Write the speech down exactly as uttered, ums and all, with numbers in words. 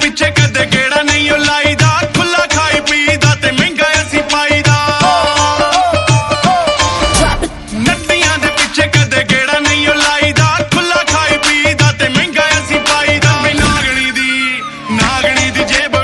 ਪਿੱਛੇ ਕਦੇ ਗੇੜਾ ਨਹੀਂ ਉਹ ਲਾਈਦਾ ਖੁੱਲਾ ਖਾਈ ਪੀਦਾ ਤੇ ਮਹਿੰਗਾ ਅਸੀਂ ਪਾਈਦਾ ਨੱਤੀਆਂ ਦੇ ਪਿੱਛੇ ਕਦੇ ਗੇੜਾ ਨਹੀਂ ਉਹ ਲਾਈਦਾ ਖੁੱਲਾ ਖਾਈ ਪੀਦਾ ਤੇ ਮਹਿੰਗਾ ਅਸੀਂ ਪਾਈਦਾ ਨਾਗਣੀ ਦੀ ਨਾਗਣੀ ਦੀ ਜੇਬ